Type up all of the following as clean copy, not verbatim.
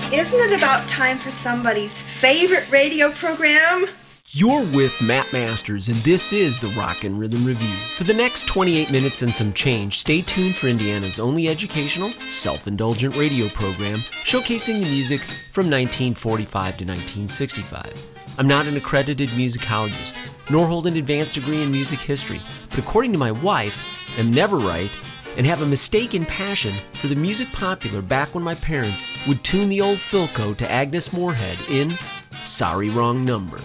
Isn't it about time for somebody's favorite radio program? You're with Matt Masters, and this is the Rock and Rhythm Review. For the next 28 minutes and some change, stay tuned for Indiana's only educational, self-indulgent radio program showcasing the music from 1945 to 1965. I'm not an accredited musicologist, nor hold an advanced degree in music history, but according to my wife, I'm never right and have a mistaken passion for the music popular back when my parents would tune the old Philco to Agnes Moorehead in Sorry Wrong Number.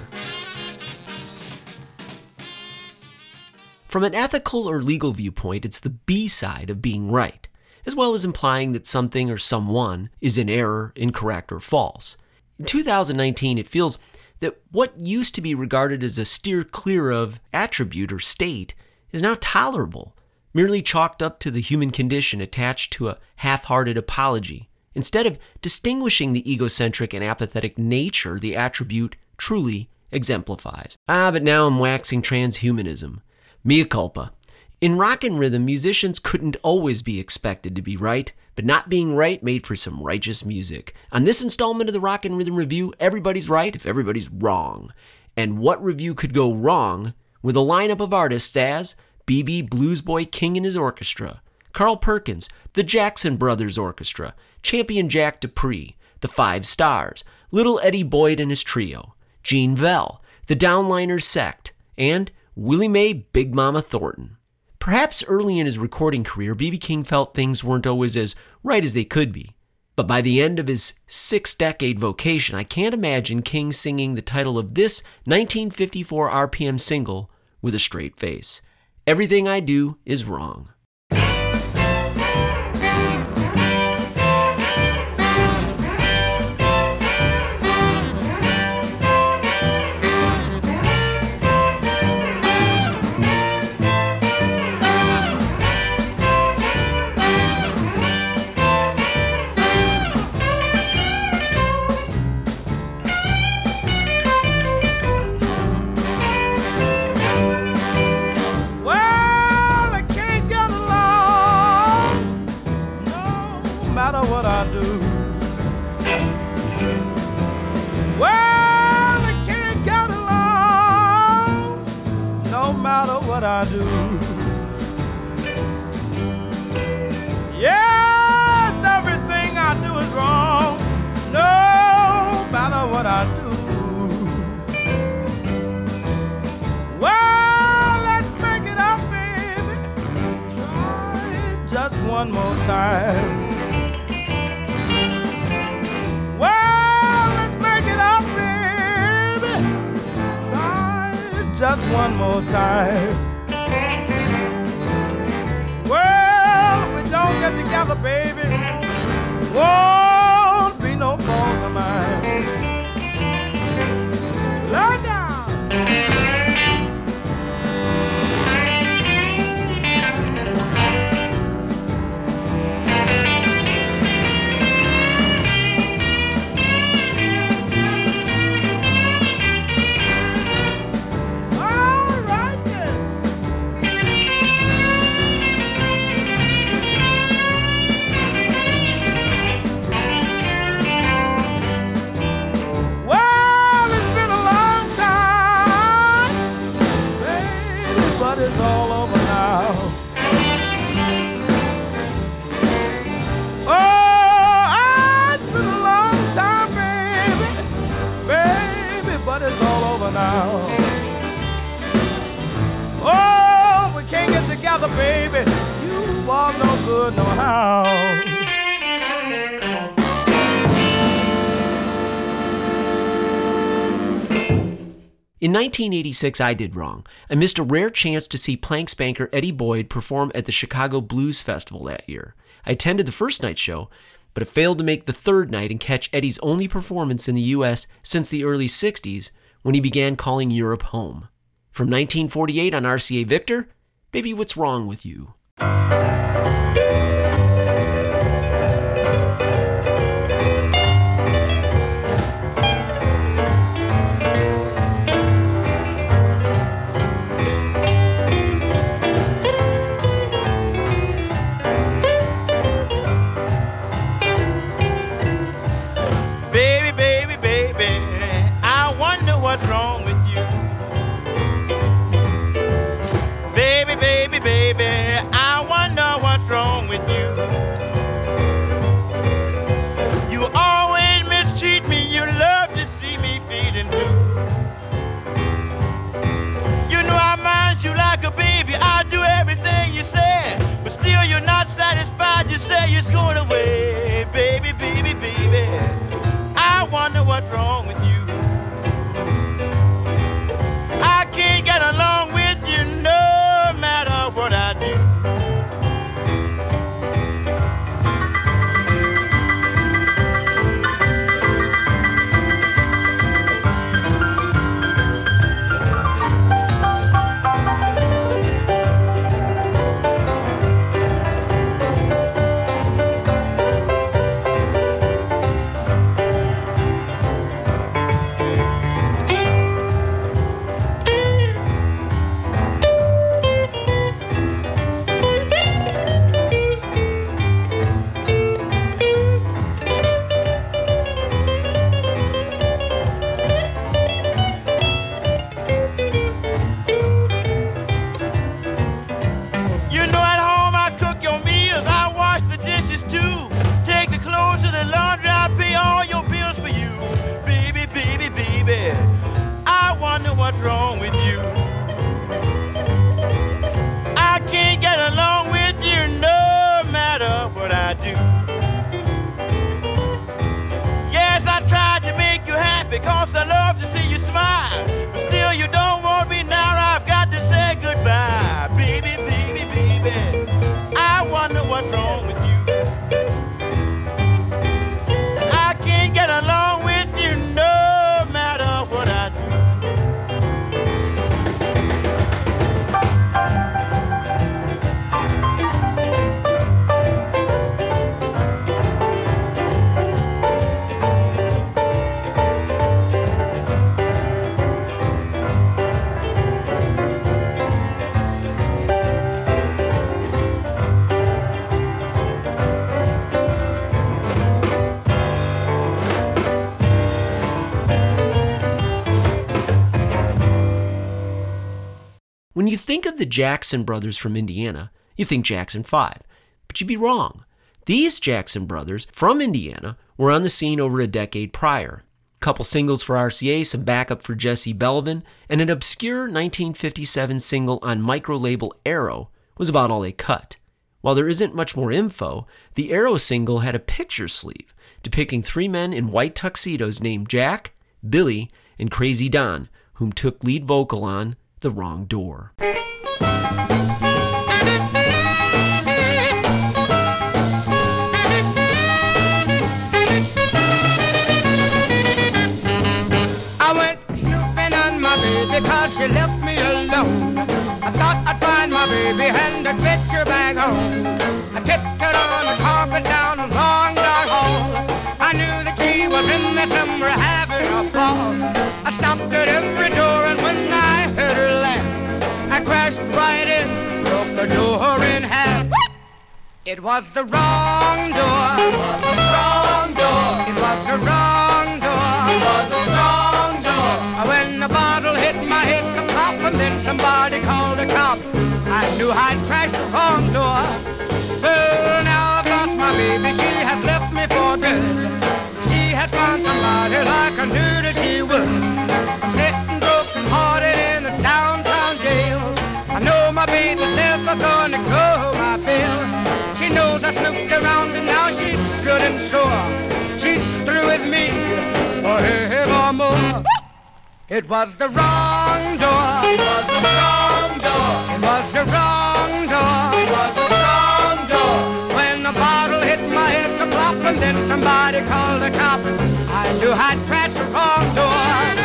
From an ethical or legal viewpoint, it's the B side of being right, as well as implying that something or someone is in error, incorrect, or false. In 2019, it feels that what used to be regarded as a steer clear of attribute or state is now tolerable, merely chalked up to the human condition attached to a half-hearted apology, instead of distinguishing the egocentric and apathetic nature the attribute truly exemplifies. But now I'm waxing transhumanism. Mea culpa. In rock and rhythm, musicians couldn't always be expected to be right, but not being right made for some righteous music. On this installment of the Rock and Rhythm Review, everybody's right if everybody's wrong. And what review could go wrong with a lineup of artists as B.B. Bluesboy King and his orchestra, Carl Perkins, the Jackson Brothers Orchestra, Champion Jack Dupree, the Five Stars, Little Eddie Boyd and his trio, Gene Vell, the Downliners Sect, and Willie Mae Big Mama Thornton. Perhaps early in his recording career, B.B. King felt things weren't always as right as they could be. But by the end of his 6-decade vocation, I can't imagine King singing the title of this 1954 RPM single with a straight face. Everything I Do Is Wrong. I do. Yes, everything I do is wrong, no matter what I do. Well, let's make it up, baby. Try it just one more time. Well, let's make it up, baby. Try it just one more time. Well, if we don't get together, baby, won't be no fault of mine. Lay down. It's all over now. Oh, it's been a long time, baby, but it's all over now. Oh, we can't get together, baby. You are no good, no how. In 1986, I did wrong. I missed a rare chance to see plank spanker Eddie Boyd perform at the Chicago Blues Festival that year. I attended the first night show, but it failed to make the third night and catch Eddie's only performance in the U.S. since the early 60s, when he began calling Europe home. From 1948 on RCA Victor, Baby, What's Wrong With You? what's wrong with you. I can't get along with you no matter what I do. What's wrong with you? I can't get along with you no matter what I do. Yes, I tried to make you happy 'cause I love to see you smile. But still you don't want me now, I've got to say goodbye. Baby, baby, baby, I wonder what's wrong with you. I can't get along with you no matter what I do. When you think of the Jackson brothers from Indiana, you think Jackson 5, but you'd be wrong. These Jackson brothers from Indiana were on the scene over a decade prior. A couple singles for RCA, some backup for Jesse Belvin, and an obscure 1957 single on micro-label Arrow was about all they cut. While there isn't much more info, the Arrow single had a picture sleeve depicting three men in white tuxedos named Jack, Billy, and Crazy Don, whom took lead vocal on The Wrong Door. I went snooping on my baby 'cause she left me alone. I thought I'd find my baby and I'd fetch her back home. I tiptoed on the carpet down a long dark hall. I knew that she was in there somewhere having a ball. I stopped at every door and when I heard her laugh, I crashed right in, broke the door in half. It was the wrong door. It was the wrong door. It was the wrong door. It was the wrong door. When the bottle hit my head, ka-pop, and then somebody called a cop. I knew I'd crashed the wrong door. Well, now I've lost my baby. She has left me for good. She has found somebody like I knew that she would. I'm sitting broken-hearted in a downtown jail. I know my baby's never gonna go my bill. She knows I snooped around and now she's good and sore. She's through with me forevermore. It was the wrong door. It was the wrong door. It was the wrong door. It was the wrong door. When the bottle hit my head, ka-plop, and then somebody called a cop. I knew I'd crashed the wrong door.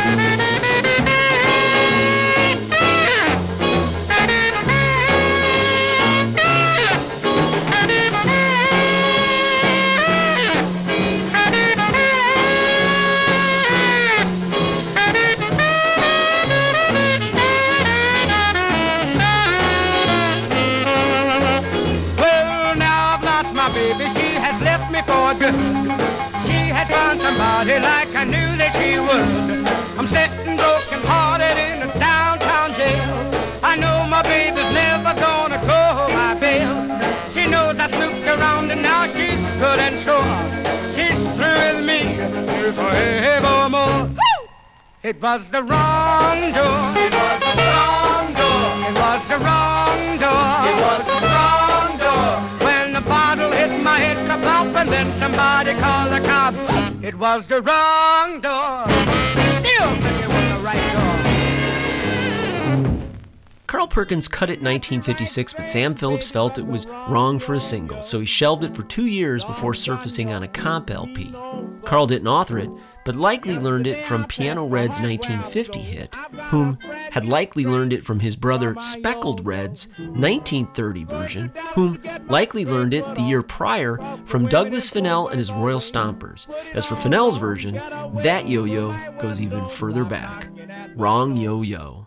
Baby, she has left me for good. She has found somebody like I knew that she would. I'm sitting broken-hearted in a downtown jail. I know my baby's never gonna go my bail. She knows I snooped around and now she's good and sore. She's through with me forevermore. It was the wrong door. It was the wrong door. It was the wrong door. It was the wrong door. When the bottle hit my head, ka-plop, and then somebody called the cop. it was the wrong door. Still think it was the right door. Carl Perkins cut it in 1956, but Sam Phillips felt it was wrong for a single, so he shelved it for 2 years before surfacing on a comp LP. Carl didn't author it, but likely learned it from Piano Red's 1950 hit, whom had likely learned it from his brother Speckled Red's 1930 version, whom likely learned it the year prior from Douglas Fennell and his Royal Stompers. As for Fennell's version, that yo-yo goes even further back. Wrong yo-yo.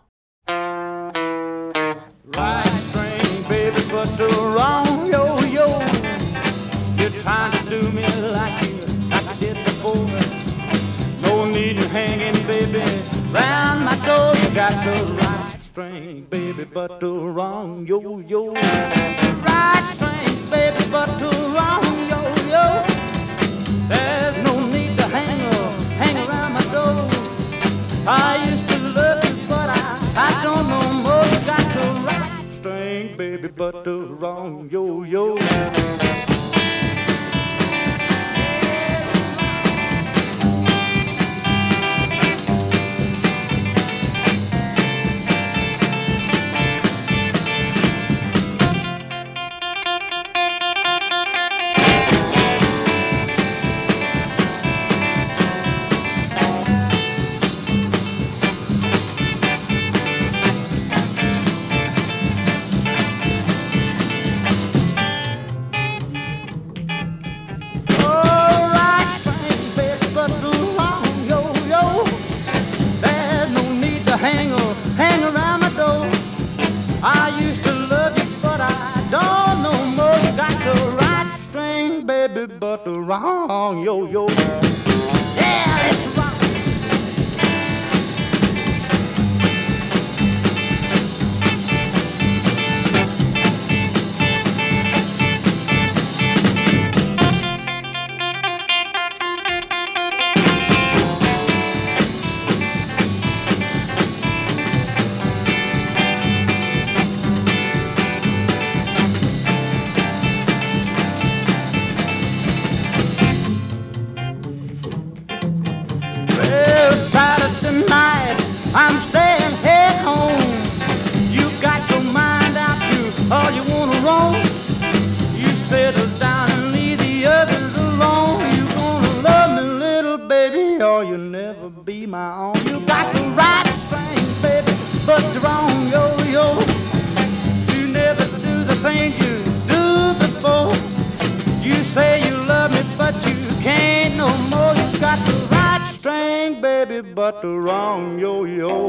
Right train, baby, but the wrong yo-yo. You're trying to do me like you did before. No need in hanging, baby, round my door. You got the right string, baby, but the wrong yo-yo. Right string, baby, but the wrong yo-yo. There's no need to hang around my door. I used to love you, but I don't know more. You got the right string, baby, but the wrong yo-yo. Hang around my door. I used to love you, but I don't know more. You got the right string, baby, but the wrong yo-yo. Yeah, it's wrong. I'm staying at home. You got your mind out to all you wanna roam. You settle down and leave the others alone. You gonna love me, little baby, or you'll never be my own. You got the right thing, baby, but the wrong yo-yo. You never do the things you do before. You say you love me, but you can't no more. You got the right string, baby, but the wrong yo-yo.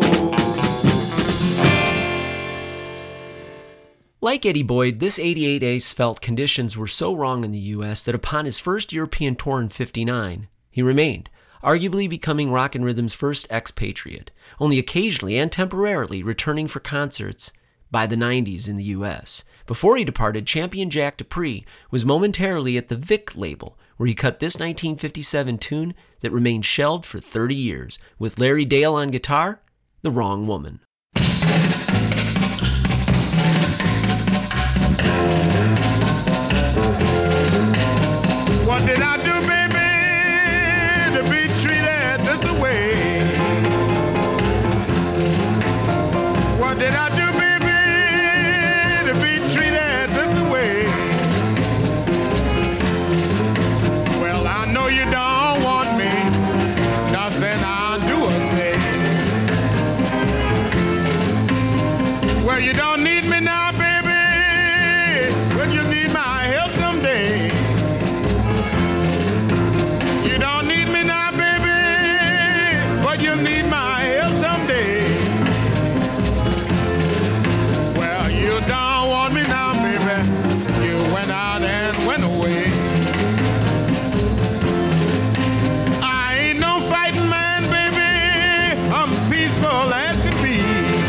Like Eddie Boyd, this 88 ace felt conditions were so wrong in the U.S. that upon his first European tour in '59, he remained, arguably becoming Rock and Rhythm's first expatriate, only occasionally and temporarily returning for concerts by the 90s in the U.S. Before he departed, Champion Jack Dupree was momentarily at the Vic label, where he cut this 1957 tune that remained shelved for 30 years, with Larry Dale on guitar, The Wrong Woman. What did I do, baby, to be treated this way? What did I do, baby, to be treated this way? Well, I know you don't want me, nothing I do or say. Well, you don't need me now, baby, when you need my help someday. You don't need me now, baby, but you need my help someday. Well, you don't want me now, baby, you went out and went away. I ain't no fighting man, baby, I'm peaceful as can be.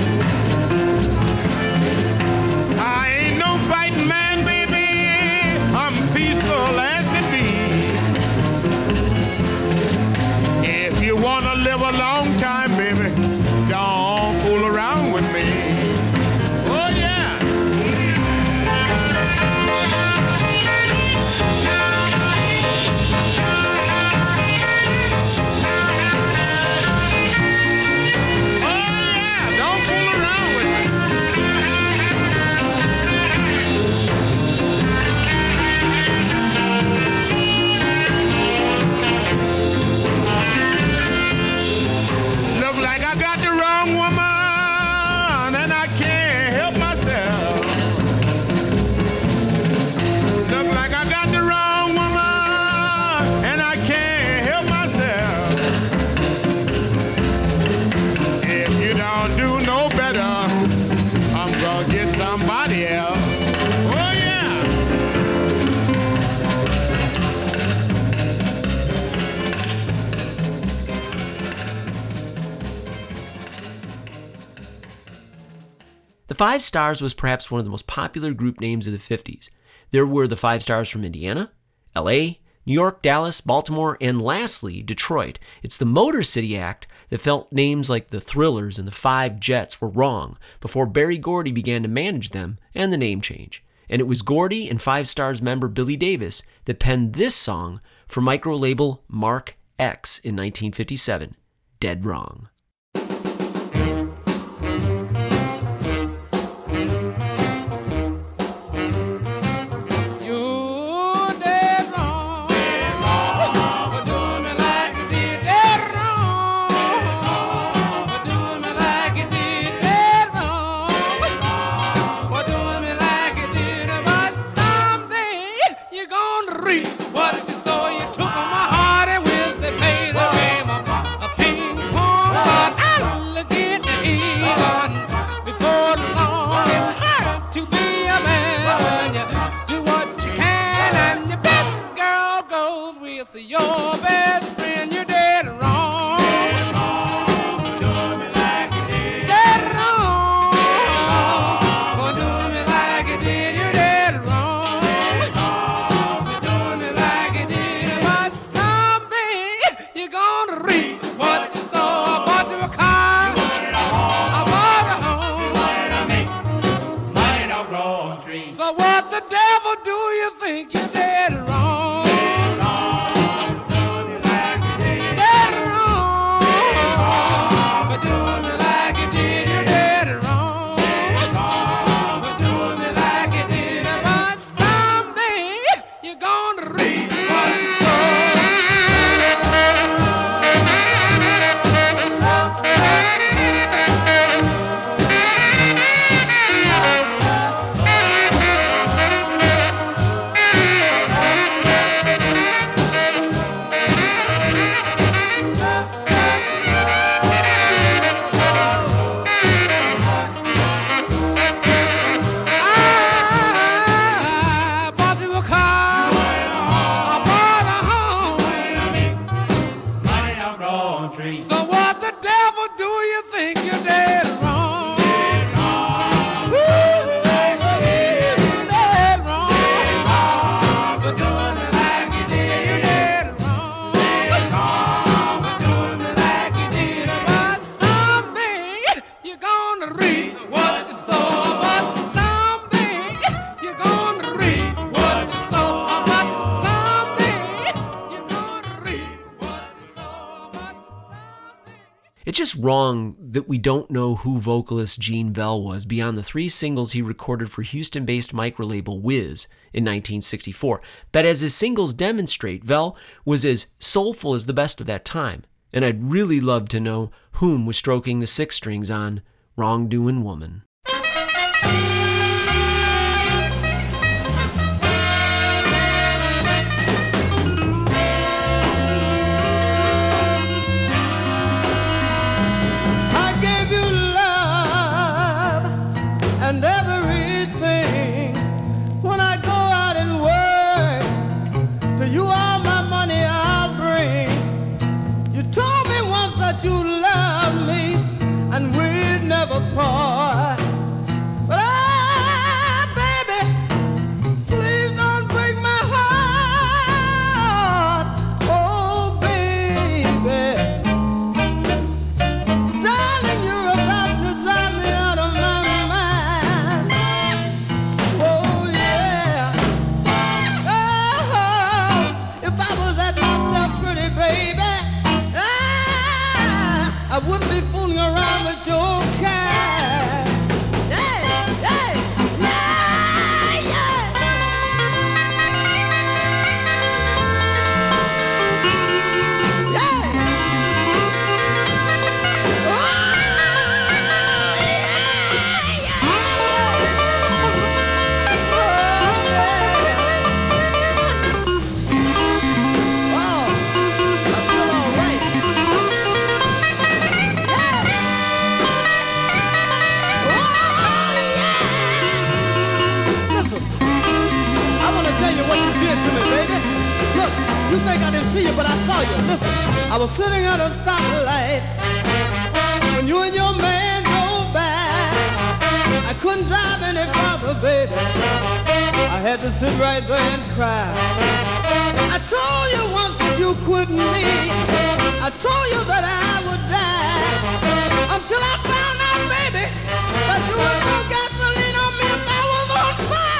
I ain't no fighting man, baby, I'm peaceful as can be. If you wanna live a long time, baby, don't fool around with me. Oh yeah. Five Stars was perhaps one of the most popular group names of the 50s. There were the Five Stars from Indiana, LA, New York, Dallas, Baltimore, and lastly, Detroit. It's the Motor City Act that felt names like the Thrillers and the Five Jets were wrong before Berry Gordy began to manage them and the name change. And it was Gordy and Five Stars member Billy Davis that penned this song for micro-label Mark X in 1957, Dead Wrong. It's just wrong that we don't know who vocalist Gene Vell was beyond the 3 singles he recorded for Houston-based microlabel Wiz in 1964. But as his singles demonstrate, Vell was as soulful as the best of that time. And I'd really love to know whom was stroking the 6 strings on Wrongdoing Woman. And everything, when I go out and work, to you all my money I'll bring. You told me once that you loved me, and we'd never part. But baby, please don't break my heart. Oh, baby, darling, you're about to drive me out of my mind. Oh, yeah. Oh, if I was at myself pretty, baby, I wouldn't be fooling around with your kind. Yeah, yeah, yeah, yeah. Yeah. Oh, yeah, yeah. Oh, I feel all right. Listen, I want to tell you what you did to me, baby. Look, you think I didn't see you, but I saw you. Listen, I was sitting at a stoplight when you and your man drove by. I couldn't drive any farther, baby. I had to sit right there and cry. I told you once if you quit me, I told you that I would die. Until I found out, baby, that you would throw gasoline on me if I was on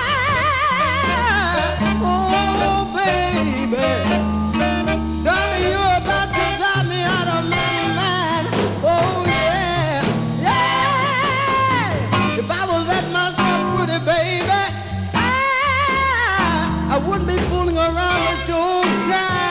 fire. Oh, baby, darling, you're about to drive me out of my mind. Oh, yeah, yeah. If I was that much pretty, baby, I wouldn't be fooling around with your guy.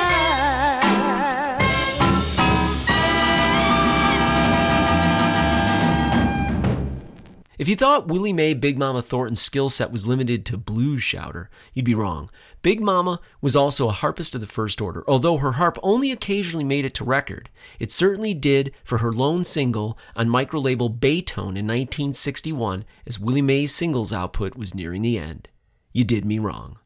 If you thought Willie Mae Big Mama Thornton's skill set was limited to blues shouter, you'd be wrong. Big Mama was also a harpist of the first order. Although her harp only occasionally made it to record, it certainly did for her lone single on micro-label Baytone in 1961 as Willie Mae's singles output was nearing the end. You Did Me Wrong.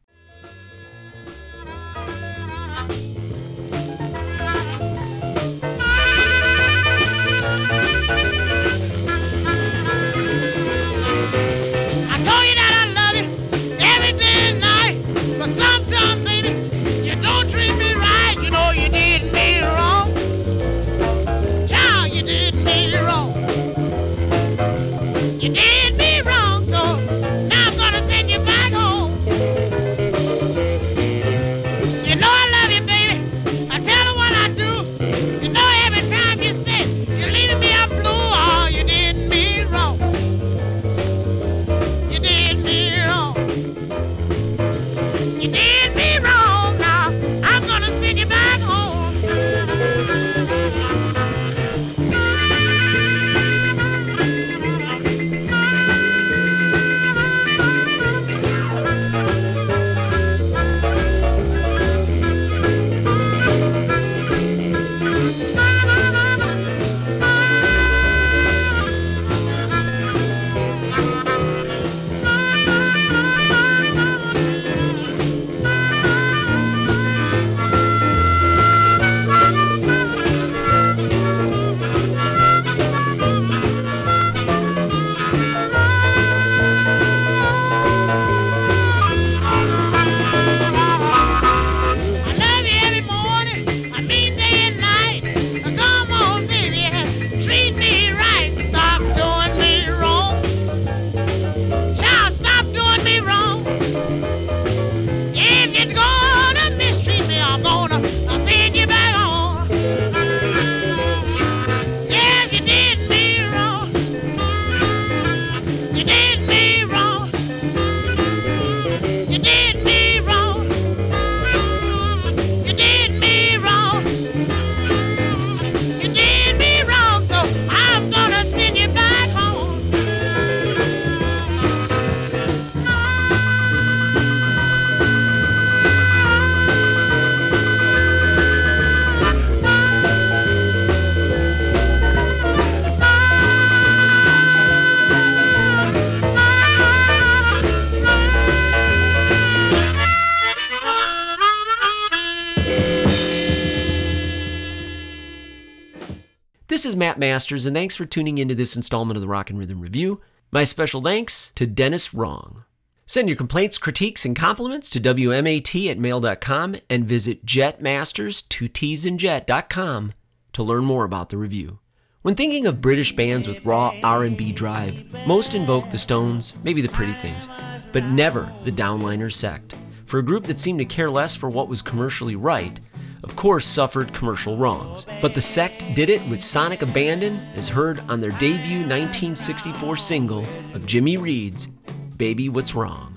This is Matt Masters, and thanks for tuning into this installment of the Rock and Rhythm Review. My special thanks to Dennis Wrong. Send your complaints, critiques, and compliments to wmat@mail.com and visit jetmasters2tsandjet.com to learn more about the review. When thinking of British bands with raw R&B drive, most invoke the Stones, maybe the Pretty Things, but never the Downliners sect. For a group that seemed to care less for what was commercially right, of course suffered commercial wrongs. But the sect did it with sonic abandon, as heard on their debut 1964 single of Jimmy Reed's Baby What's Wrong.